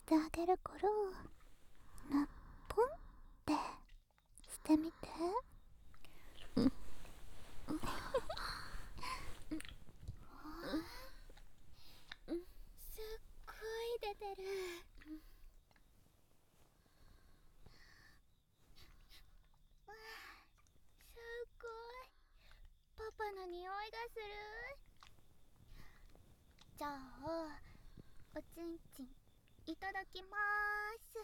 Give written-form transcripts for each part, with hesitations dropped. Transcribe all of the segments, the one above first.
してあげるからラッポンってしてみて。すっごい出てる。すっごいパパの匂いがする。じゃあおちんちんいただきまーす。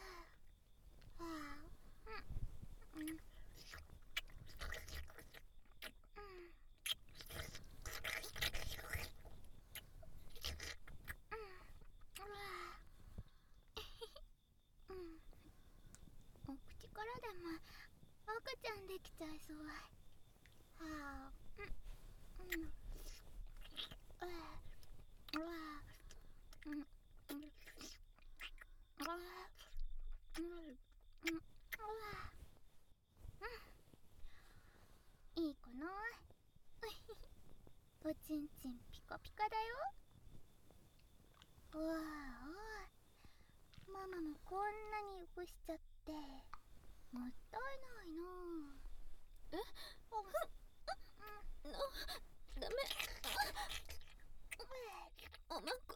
お口からでも赤ちゃんできちゃいそう。いいかな。おちんちんピカピカだよ。わあ、ママもこんなによくしちゃってもったいないな。え、ダメ。おまんこ、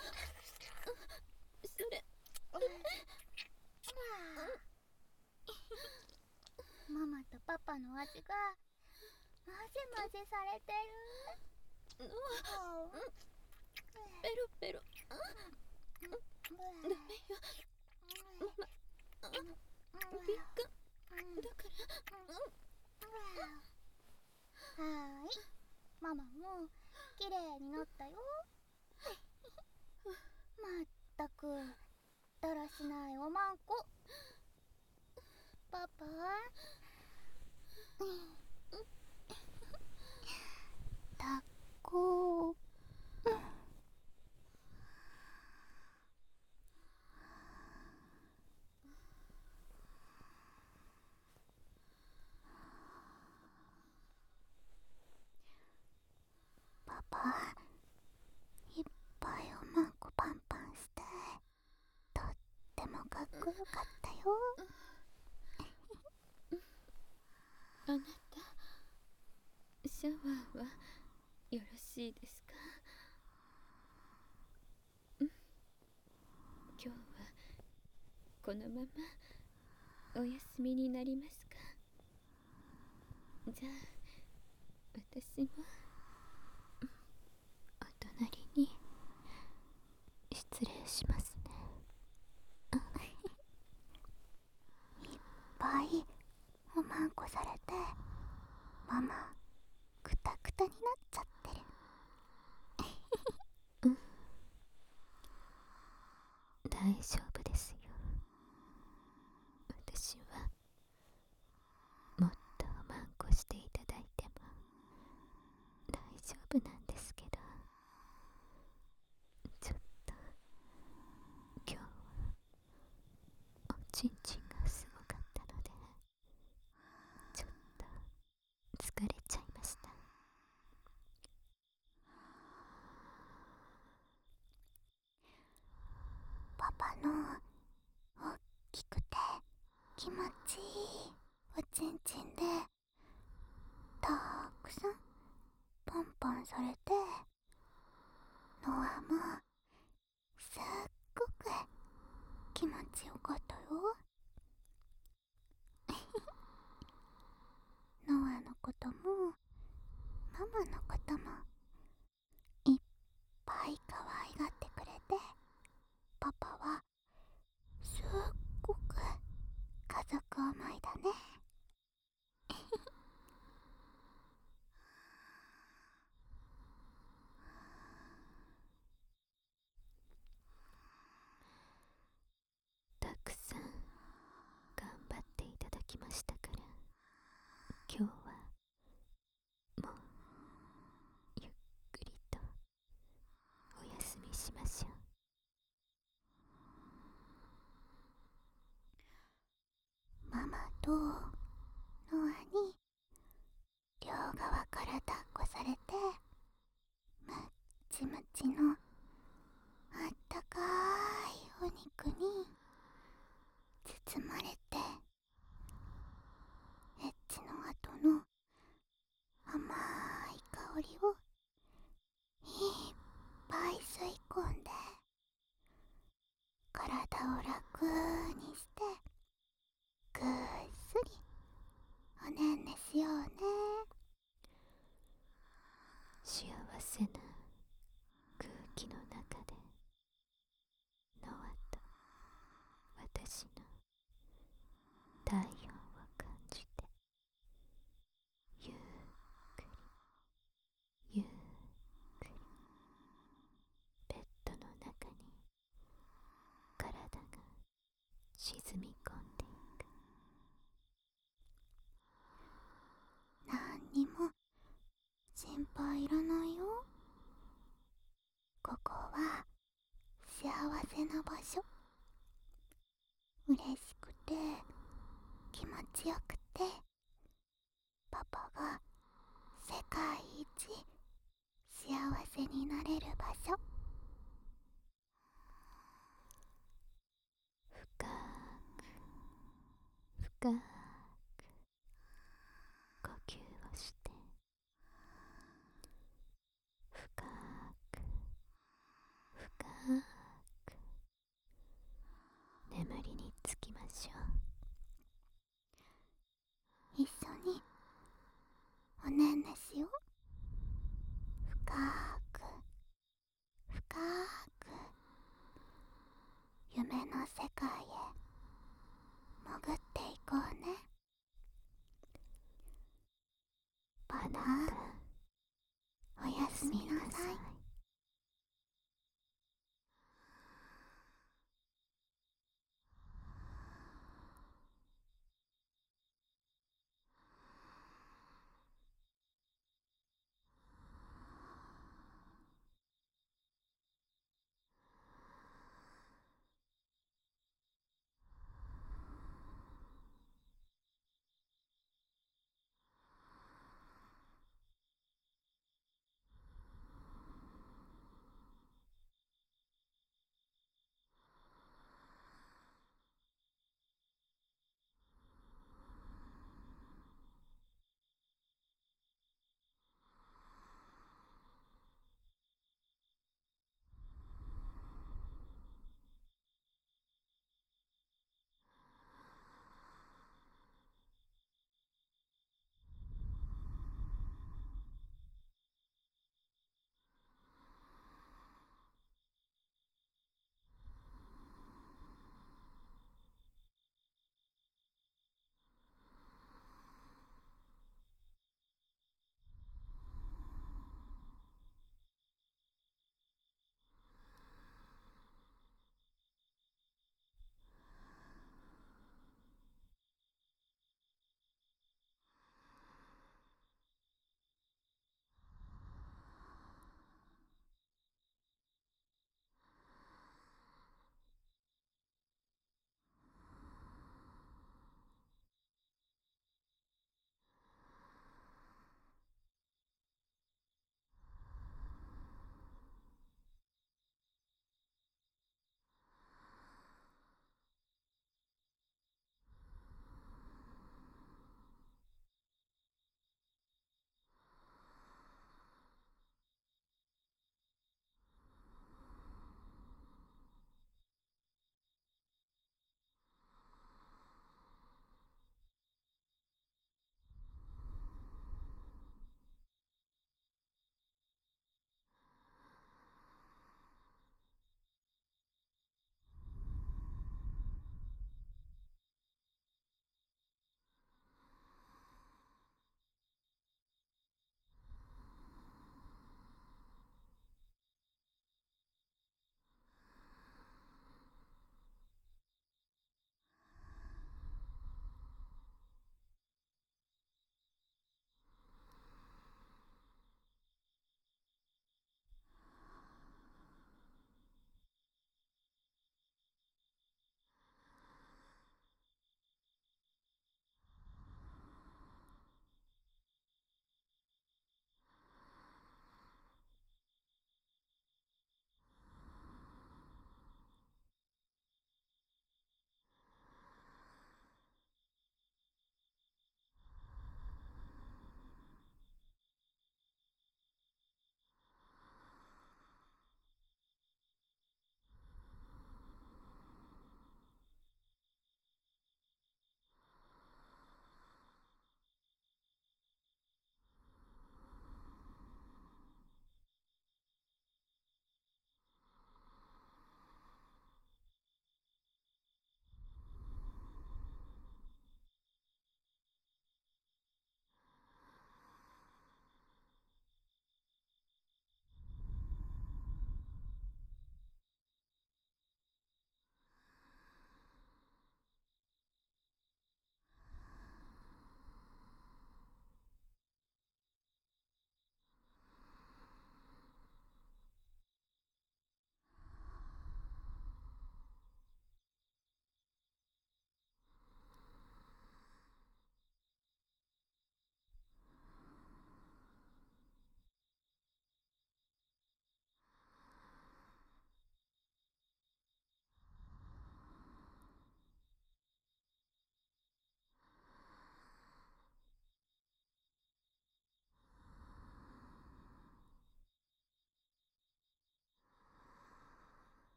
それママとパパの味が混ぜ混ぜされてる。ペロペロ。ダメよママ、びっくだから。はーい、ママもきれいになったよ。まったくだらしないおまんこ。パパ、抱っこ。パパ、いっぱいおまんこパンパンして、とってもかっこよかったよ。 あなた、シャワーはよろしいですか？今日はこのままお休みになりますか？じゃあ私もお隣に失礼しますね。 いっぱいおまんこされてママクタクタになっちゃってる。 大丈夫ですよ。私はもっとおまんこしていただいても大丈夫なんですけど、ちょっと今日はおちんちんがすごかったのでちょっと疲れちゃいました。 パパのおっきくて気持ちいいおちんちんでたくさんパンパンされて、ノアもすっごく気持ちよかったよ。ノアのこともママのこともいっぱい可愛がってくれて、パパはすっごく家族思いだね。 たくさん頑張っていただきましたから、今日はもうゆっくりとお休みしましょう。 ママとノアに両側から抱っこされて、ムッチムチのあったかいお肉にぱい吸い込んで体を楽にしてぐっすりおねんねしようね。 幸せな空気の中でノアと私の体温を感じて、ゆっくりゆっくりベッドの中に体が沈み込んでいく。 なんにも心配いらないよ。ここは幸せな場所。嬉しくて気持ちよくて、パパが世界一幸せになれる場所。 深く深く呼吸をして、深く深く眠りにつきましょ一緒におねんねしよう。深く深く夢の世界へ潜っていこうね。パパ、おやすみなさい。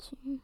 ち